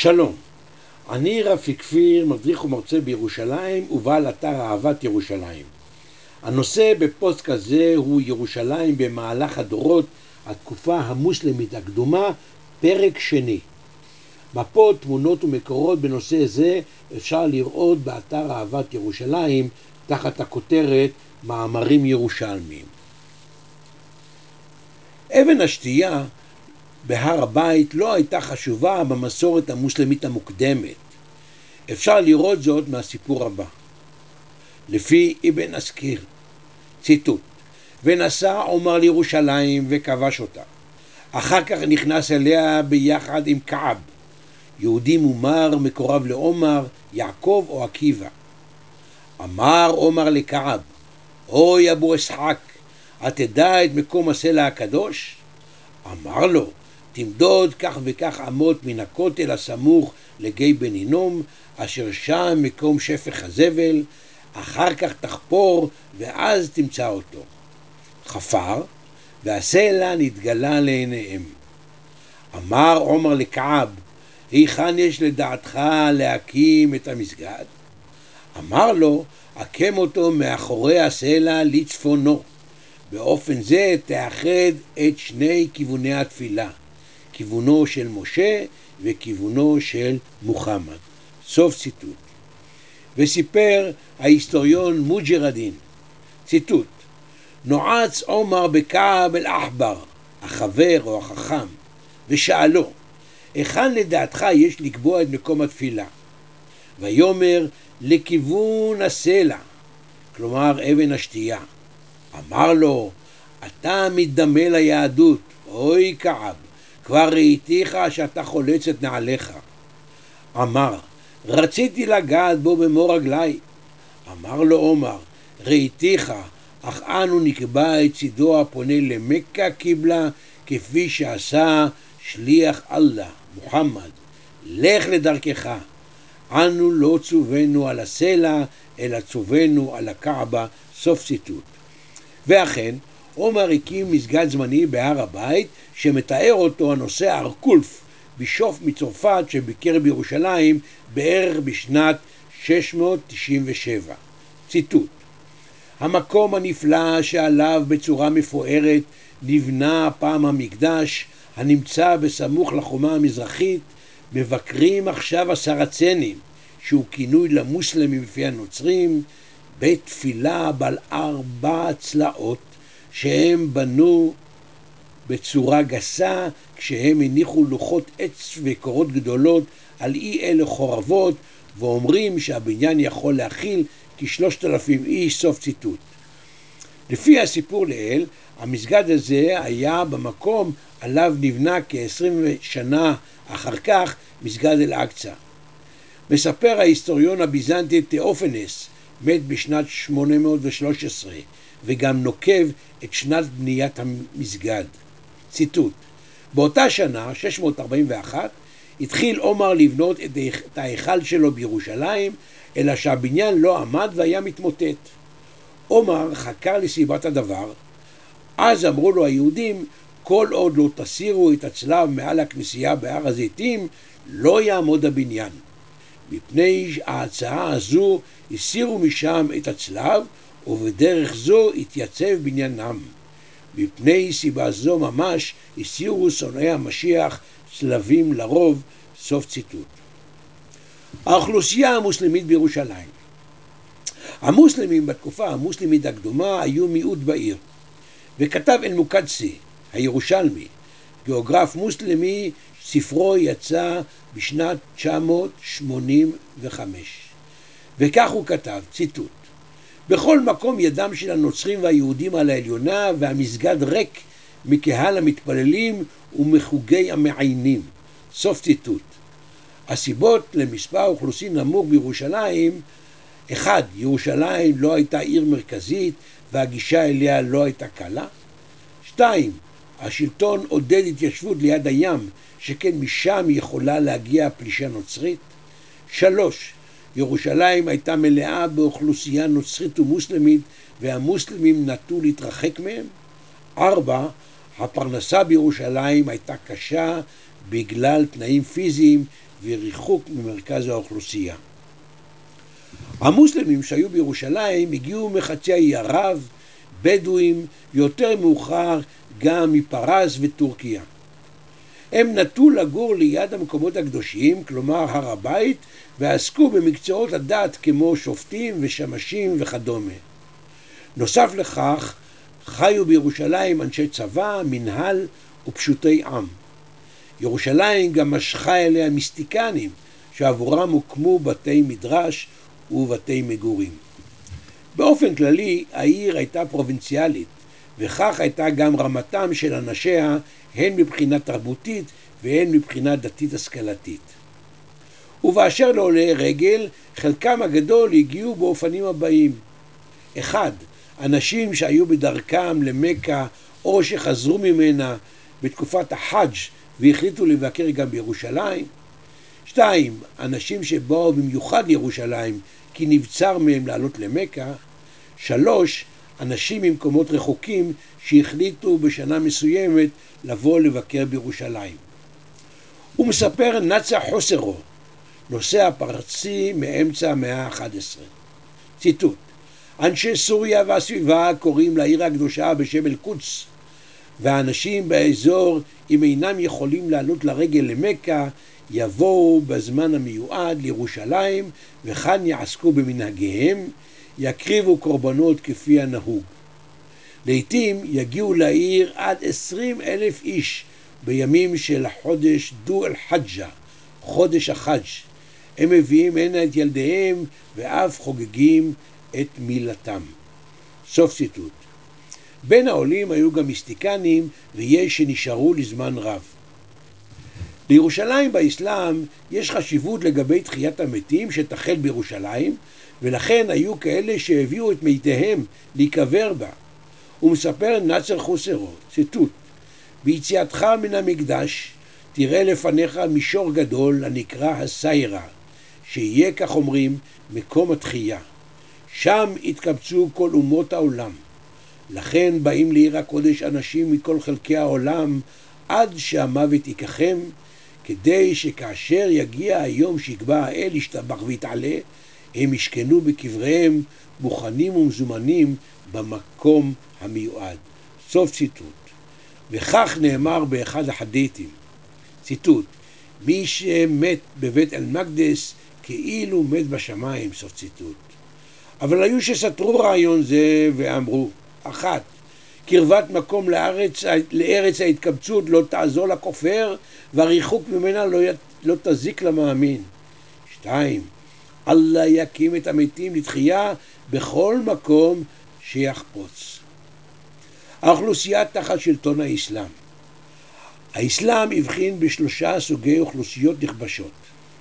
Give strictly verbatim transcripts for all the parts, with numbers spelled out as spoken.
שלום, אני רפי כפיר, מדריך ומרצה בירושלים ובעל אתר אהבת ירושלים. הנושא בפוסט כזה הוא ירושלים במהלך הדורות, התקופה המוסלמית הקדומה, פרק שני. מפות, תמונות ומקורות בנושא זה אפשר לראות באתר אהבת ירושלים תחת הכותרת מאמרים ירושלמיים. אבן השתייה בהר הבית לא הייתה חשובה במסורת המוסלמית המוקדמת. אפשר לראות זאת מהסיפור הבא. לפי אבן אסקיר, ציטוט: ונסע עומר לירושלים וכבש אותה. אחר כך נכנס אליה ביחד עם כעב, יהודי מומר מקורב לעומר, יעקב או עקיבא. אמר עומר לכעב: אוי אבו אסחק, התדע את מקום הסלע הקדוש? אמר לו: תמדוד כך וכך אמות מן הכותל הסמוך לגיא בן הינום, אשר שם מקום שפך הזבל, אחר כך תחפור ואז תמצא אותו. חפר, והסלע נתגלה לעיניהם. אמר עומר לכעב: היכן יש לדעתך להקים את המסגד? אמר לו: הקם אותו מאחורי הסלע לצפונו. באופן זה תאחד את שני כיווני התפילה, כיוונו של משה וכיוונו של מוחמד. סוף ציטוט. וסיפר ההיסטוריון מוג'רדין, ציטוט: נועץ עומר בכעב אל-אחבר, החבר או החכם, ושאלו: היכן לדעתך יש לקבוע את מקום התפילה? ויאמר: לכיוון הסלע, כלומר אבן השתייה. אמר לו: אתה מדמה ליהדות, אוי כעב, כבר ראיתיך שאתה חולץ את נעליך. אמר: רציתי לגעת בו במו רגלי. אמר לו עומר: ראיתיך, אך אנו נקבע את צידו הפונה למכה קיבלה, כפי שעשה שליח אללה, מוחמד. לך לדרכך. אנו לא צווינו על הסלע, אלא צווינו על הקעבה. סוף ציטוט. ואכן, עומר הקים מסגד זמני בהר הבית, שמתאר אותו הנושא ארקולף, בישוף מצרפת שביקר בירושלים בערך בשנת שש מאות תשעים ושבע. ציטוט: המקום הנפלא שעליו בצורה מפוארת נבנה פעם המקדש, הנמצא בסמוך לחומה המזרחית, מבקרים עכשיו הסרצנים, שהוא כינוי למוסלמים לפי הנוצרים, בית תפילה בעל ארבע צלעות שהם בנו בצורה גסה, כשהם הניחו לוחות עץ וקורות גדולות על אי אלה חורבות, ואומרים שהבניין יכול להכיל כשלושת אלפים איש. סוף ציטוט. לפי הסיפור לעיל, המסגד הזה היה במקום עליו נבנה כ-עשרים שנה אחר כך מסגד אל-אקצא. מספר ההיסטוריון הביזנטי תיאופנס, מת בשנת שמונה מאות ושלוש עשרה, וגם נוקב את שנת בניית המסגד. ציטוט: באותה שנה, שש מאות ארבעים ואחת, התחיל עומר לבנות את ההיכל שלו בירושלים, אלא שהבניין לא עמד והיה מתמוטט. עומר חקר לסיבת הדבר. אז אמרו לו היהודים: כל עוד לא תסירו את הצלב מעל הכנסייה בהר הזיתים, לא יעמוד הבניין. מפני ההצעה הזו הסירו משם את הצלב, ובדרך זו התייצב בניינם. מפני סיבה זו ממש הסירו שונאי המשיח צלבים לרוב. סוף ציטוט. האוכלוסייה המוסלמית בירושלים. המוסלמים בתקופה המוסלמית הקדומה היו מיעוט בעיר, וכתב אל-מוקדסי הירושלמי, גיאוגרף מוסלמי, ספרו יצא בשנת תשע מאות שמונים וחמש, וכך הוא כתב, ציטוט: בכל מקום ידם של הנוצרים והיהודים על העליונה, והמסגד ריק מקהל המתפללים ומחוגי המעיינים. סוף ציטוט. הסיבות למספר אוכלוסין נמוך בירושלים: אחד, ירושלים לא הייתה עיר מרכזית והגישה אליה לא הייתה קלה. שתיים, השלטון עודד התיישבות ליד הים, שכן משם יכולה להגיע פלישה נוצרית. שלוש, ירושלים הייתה מלאה באוכלוסייה נוצרית ומוסלמית, והמוסלמים נטו להתרחק מהם. ארבע, הפרנסה בירושלים הייתה קשה בגלל תנאים פיזיים וריחוק ממרכז האוכלוסייה. המוסלמים שהיו בירושלים הגיעו מחצי האי ערב, בדואים, ויותר מאוחר גם מפרס וטורקיה. הם נטו לגור ליד המקומות הקדושים, כלומר הר הבית, ועסקו במקצועות הדת כמו שופטים ושמשים וכדומה. נוסף לכך, חיו בירושלים אנשי צבא, מנהל ופשוטי עם. ירושלים גם משכה אליה מיסטיקנים, שעבורם הוקמו בתי מדרש ובתי מגורים. באופן כללי, העיר הייתה פרובינציאלית, וכך הייתה גם רמתם של אנשיה, הן מבחינה תרבותית והן מבחינה דתית השכלתית. ובאשר לעולי רגל, חלקם הגדול הגיעו באופנים הבאים. אחד, אנשים שהיו בדרכם למכה או שחזרו ממנה בתקופת החאג' והחליטו לבקר גם בירושלים. שתיים, אנשים שבאו במיוחד לירושלים כי נבצר מהם לעלות למכה. שלוש, אנשים ממקומות רחוקים שהחליטו בשנה מסוימת לבוא לבקר בירושלים. הוא מספר נצה חוסרו, נוסע פרסי מאמצע המאה ה-אחת עשרה. ציטוט: אנשי סוריה והסביבה קוראים לעיר הקדושה בשם אל-קודס, והאנשים באזור, אם אינם יכולים לעלות לרגל למכה, יבואו בזמן המיועד לירושלים, וכאן יעסקו במנהגיהם, יקריבו קורבנות כפי הנהוג. לעתים יגיעו לעיר עד עשרים אלף איש בימים של חודש דו אל-חג'ה, חודש החג'. הם מביאים הנה את ילדיהם ואף חוגגים את מילתם. סוף ציטוט. בין העולים היו גם מיסטיקנים, ויש שנשארו לזמן רב. לירושלים באסלאם יש חשיבות לגבי תחיית המתים שתחל בירושלים, ולכן היו כאלה שהביאו את מתיהם להיקבר בה. הוא מספר נצר חוסרו, ציטוט: ביציאתך מן המקדש תראה לפניך מישור גדול הנקרא הסיירה, שיהיה, כך אומרים, מקום התחייה. שם התקבצו כל אומות העולם. לכן באים לעיר הקודש אנשים מכל חלקי העולם עד שהמוות ייקחם, כדי שכאשר יגיע היום שיקבע האל ישתבח ויתעלה, הם ישכנו בקבריהם מוכנים ומזומנים במקום המיועד. סוף ציטוט. וכך נאמר באחד החדיתים, ציטוט: מי שמת בבית אל-מקדס כאילו מת בשמיים. סוף ציטוט. אבל היו שסתרו רעיון זה ואמרו: אחת, קרבת מקום לארץ, לארץ ההתקבצות לא תעזור לכופר, והריחוק ממנה לא, לא תזיק למאמין. שתיים, אללה יקים את המתים לתחייה בכל מקום שיחפוץ. האוכלוסייה תחת שלטון האסלאם. האסלאם הבחין בשלושה סוגי אוכלוסיות נכבשות.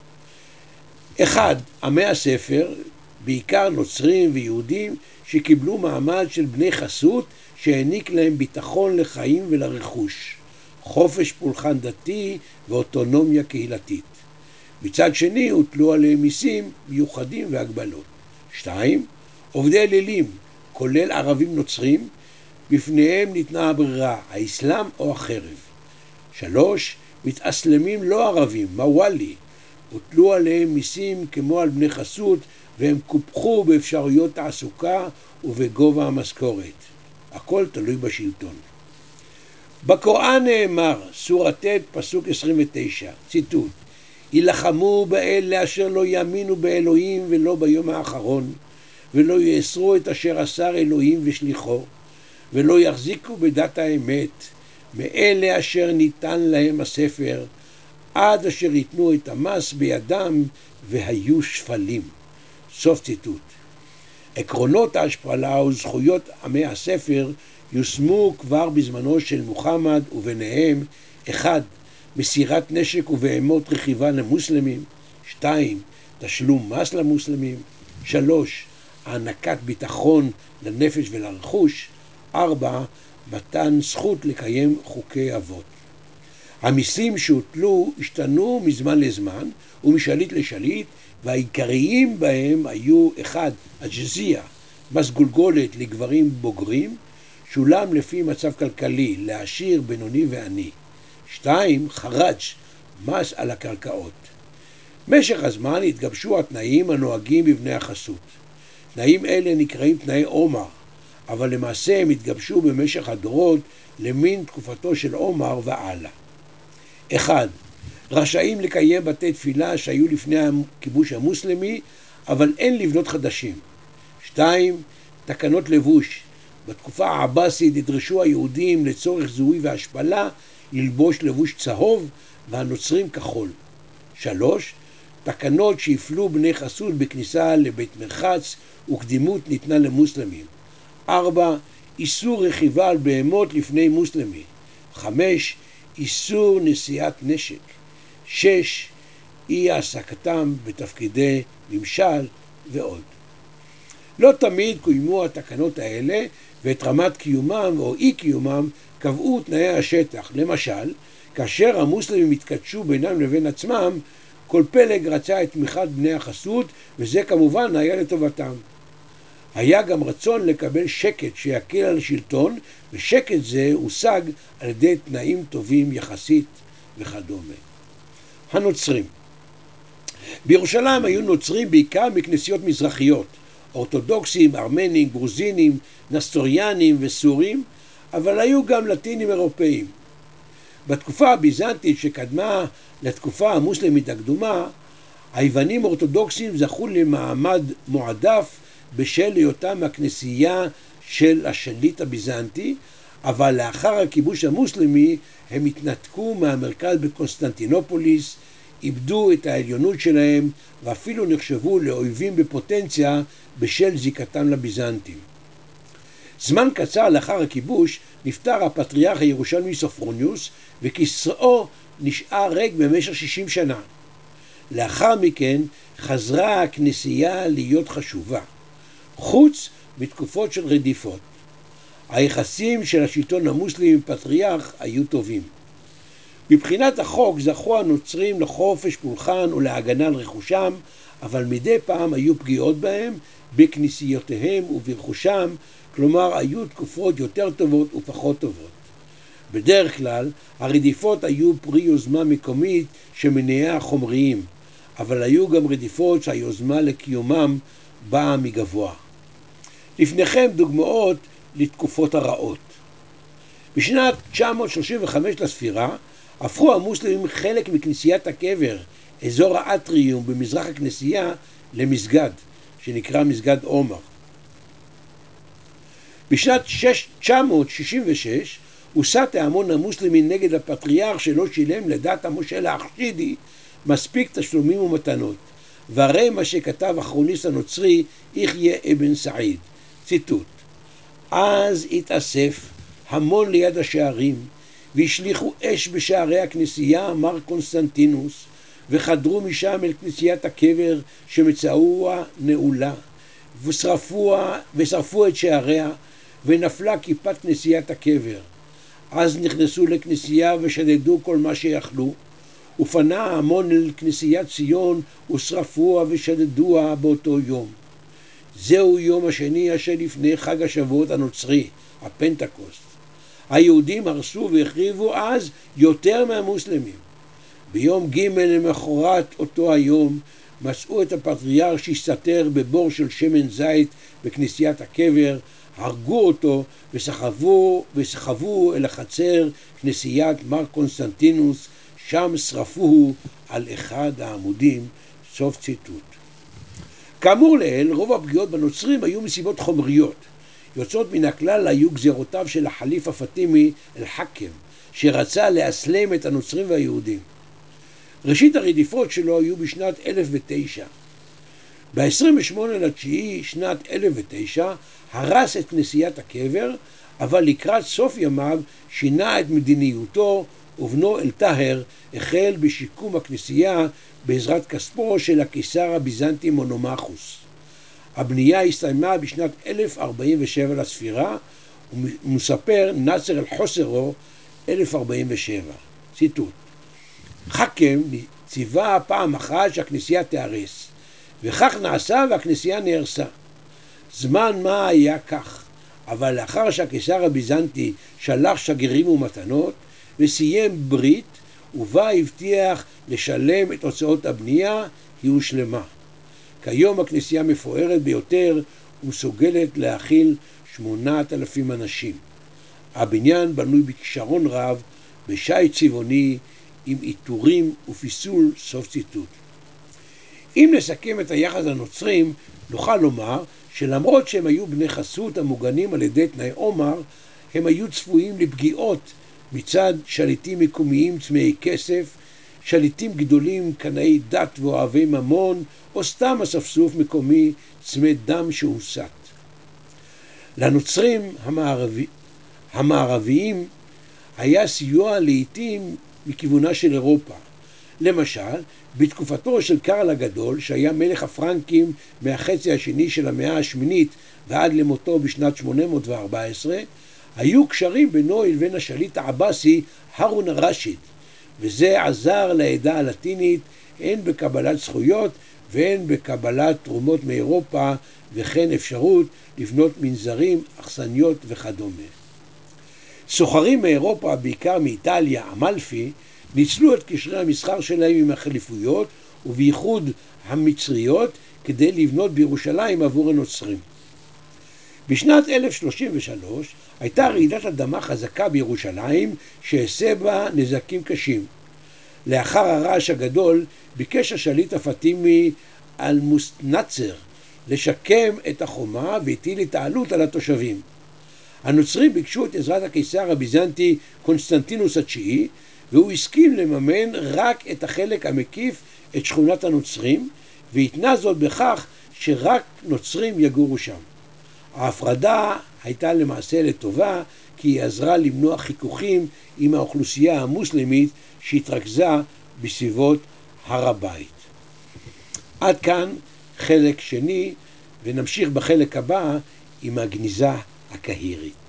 אחד, עמי הספר, בעיקר נוצרים ויהודים, שקיבלו מעמד של בני חסות שהעניק להם ביטחון לחיים ולרכוש, חופש פולחן דתי ואוטונומיה קהילתית. מצד שני הוטלו עליהם מיסים מיוחדים והגבלות. שתיים, עובדי אלילים, כולל ערבים נוצרים, בפניהם ניתנה הברירה, האסלאם או החרב. שלוש, מתאסלמים לא ערבים, מוואלי, הוטלו עליהם מיסים כמו על בני חסות, והם קופחו באפשרויות תעסוקה ובגובה המשכורת. הכל תלוי בשלטון. בקוראן נאמר, סורה ט' פסוק עשרים ותשע, ציטוט: ילחמו באלה אשר לא יאמינו באלוהים ולא ביום האחרון, ולא יאסרו את אשר אסר אלוהים ושליחו, ולא יחזיקו בדת האמת, מאלה אשר ניתן להם הספר, עד אשר ייתנו את המס בידם והיו שפלים. סוף ציטוט. עקרונות ההשפלה וזכויות עמי הספר יושמו כבר בזמנו של מוחמד, וביניהם: אחד, מסירת נשק ובהמות רכיבה למוסלמים. שתיים, תשלום מס למוסלמים. שלוש, הענקת ביטחון לנפש ולרכוש. ארבע, מתן זכות לקיים חוקי אבות. המיסים שהוטלו השתנו מזמן לזמן ומשליט לשליט, והעיקריים בהם היו: אחד, הג'זיה, מס גולגולת לגברים בוגרים, שולם לפי מצב כלכלי לעשיר, בינוני ועני. שתיים, חראג', מס על הקרקעות. משך הזמן התגבשו התנאים הנוהגים בבני החסות. תנאים אלה נקראים תנאי עומר, אבל למעשה הם התגבשו במשך הדורות למין תקופתו של עומר והלאה. אחד, רשאים לקיים בתי תפילה שהיו לפני הכיבוש המוסלמי, אבל אין לבנות חדשים. שתיים, תקנות לבוש. בתקופה העבאסית נדרשו היהודים לצורך זיהוי והשפלה ללבוש לבוש צהוב והנוצרים כחול. שלוש, תקנות שהפלו בני חסות בכניסה לבית מרחץ וקדימות ניתנה למוסלמים. ארבע, איסור רכיבה על בהמות לפני מוסלמי. חמש, איסור נשיאת נשק. שש, אי העסקתם בתפקידי ממשל ועוד. לא תמיד קוימו התקנות האלה, ואת רמת קיומם או אי קיומם קבעו תנאי השטח. למשל, כאשר המוסלמים התקדשו בינם לבין עצמם, כל פלג רצה את תמיכת בני החסות, וזה כמובן היה לטובתם. היה גם רצון לקבל שקט שיקל על השלטון, ושקט זה הושג על ידי תנאים טובים יחסית וכדומה. הנוצרים. בירושלים היו נוצרים בעיקר מכנסיות מזרחיות, אורתודוקסים, ארמנים, גרוזינים, נסטוריאנים וסורים, אבל היו גם לטינים אירופאים. בתקופה הביזנטית שקדמה לתקופה המוסלמית הקדומה, היוונים אורתודוקסים זכו למעמד מועדף בשל היותם הכנסייה של השליט הביזנטי, אבל לאחר הכיבוש המוסלמי הם התנתקו מהמרכז בקונסטנטינופוליס, איבדו את העליונות שלהם ואפילו נחשבו לאויבים בפוטנציה בשל זיקתם לביזנטים. זמן קצר לאחר הכיבוש נפטר הפטריארך הירושלמי סופרוניוס וכיסאו נשאר ריק במשך שישים שנה. לאחר מכן חזרה הכנסייה להיות חשובה, חוץ בתקופות של רדיפות. היחסים של השלטון המוסלמי עם פטריארך היו טובים. מבחינת החוק זכו הנוצרים לחופש פולחן ולהגנה על רכושם, אבל מדי פעם היו פגיעות בהם בכנסיותיהם וברכושם, כלומר היו תקופות יותר טובות ופחות טובות. בדרך כלל הרדיפות היו פרי יוזמה מקומית שמניעיה החומריים, אבל היו גם רדיפות שהיוזמה לקיומם באה מגבוה. לפניכם דוגמאות לתקופות הרעות. בשנת תשע מאות שלושים וחמש לספירה הפכו המוסלמים חלק מכנסיית הקבר, אזור האטריום במזרח הכנסייה, למסגד, שנקרא מסגד עומר. בשנת תשע מאות שישים ושש הוסת ההמון המוסלמי נגד הפטריארך שלא שילם לדת המושל האחשידי מספיק תשלומים ומתנות, והרי מה שכתב הכרוניסט הנוצרי יחיא אבן סעיד, ציטוט: אז התאסף המון ליד השערים והשליחו אש בשערי הכנסייה, אמר קונסטנטינוס, וחדרו משם אל כנסיית הקבר שמצאוה נעולה, ושרפוה, ושרפו את שעריה, ונפלה כיפת כנסיית הקבר. אז נכנסו לכנסייה ושדדו כל מה שיכלו, ופנה ההמון אל כנסיית ציון ושרפוה ושדדוה באותו יום. זהו יום השני אשר לפני חג השבועות הנוצרי, הפנטקוסט. היהודים הרסו והחריבו אז יותר מהמוסלמים. ביום ג' למחרת אותו היום מצאו את הפטריארך שהסתתר בבור של שמן זית בכנסיית הקבר, הרגו אותו וסחבו, וסחבו אל החצר כנסיית מר קונסטנטינוס, שם שרפוהו על אחד העמודים. סוף ציטוט. כאמור לעיל, רוב הפגיעות בנוצרים היו מסיבות חומריות. יוצאות מן הכלל היו גזירותיו של החליף הפטימי אל-חכם, שרצה לאסלם את הנוצרים והיהודים. ראשית הרדיפות שלו היו בשנת אלף ותשע. ב-עשרים ושמונה לתשיעי שנת אלף ותשע הרס את כנסיית הקבר, אבל לקראת סוף ימיו שינה את מדיניותו, ובנו אל-טהר החל בשיקום הכנסייה בעזרת כספו של הקיסר הביזנטי מונומחוס. הבנייה הסתיימה בשנת אלף ארבעים ושבע לספירה, ומספר נאצר אל-חוסרו אלף ארבעים ושבע. ציטוט: חכם ציווה פעם אחת שהכנסייה תיהרס, וכך נעשה והכנסייה נהרסה. זמן מה היה כך, אבל לאחר שהקיסר הביזנטי שלח שגרירים ומתנות וסיים ברית, ובה הבטיח לשלם את הוצאות הבנייה, היא הושלמה. כיום הכנסייה מפוארת ביותר ומסוגלת להכיל שמונת אלפים אנשים. הבניין בנוי בכישרון רב, בשייט צבעוני, עם עיטורים ופיסול, סוף ציטוט. אם נסכם את היחס לנוצרים, נוכל לומר שלמרות שהם היו בני חסות המוגנים על ידי תנאי עומר, הם היו צפויים לפגיעות מצד שליטים מקומיים צמאי כסף, שליטים גדולים קנאי דת ואוהבי ממון, או סתם אספסוף מקומי צמא דם שהוסת. לנוצרים המערבי, המערביים היה סיוע לעתים מכיוונה של אירופה. למשל, בתקופתו של קרל הגדול, שהיה מלך הפרנקים מהחצי השני של המאה השמינית ועד למותו בשנת שמונה מאות וארבע עשרה, היו קשרים בינו לבין השליט העבאסי הרון א-רשיד, וזה עזר לעדה הלטינית הן בקבלת זכויות והן בקבלת תרומות מאירופה, וכן אפשרות לבנות מנזרים, אכסניות וכדומה. סוחרים מאירופה, בעיקר מאיטליה, אמלפי, ניצלו את קשרי המסחר שלהם עם החליפויות, ובייחוד המצריות, כדי לבנות בירושלים עבור הנוצרים. בשנת אלף שלושים ושלוש הייתה רעידת אדמה חזקה בירושלים שהסבה נזקים קשים. לאחר הרעש הגדול ביקש השליט הפטימי אל-מוסנצר לשקם את החומה והטיל את העלות על התושבים. הנוצרים ביקשו את עזרת הקיסר הביזנטי קונסטנטינוס התשיעי, והוא הסכים לממן רק את החלק המקיף את שכונת הנוצרים, והתנה זאת בכך שרק נוצרים יגורו שם. ההפרדה הייתה למעשה לטובה, כי היא עזרה למנוע חיכוכים עם האוכלוסייה המוסלמית שהתרכזה בסביבות הר הבית. עד כאן חלק שני, ונמשיך בחלק הבא עם הגניזה הקהירית.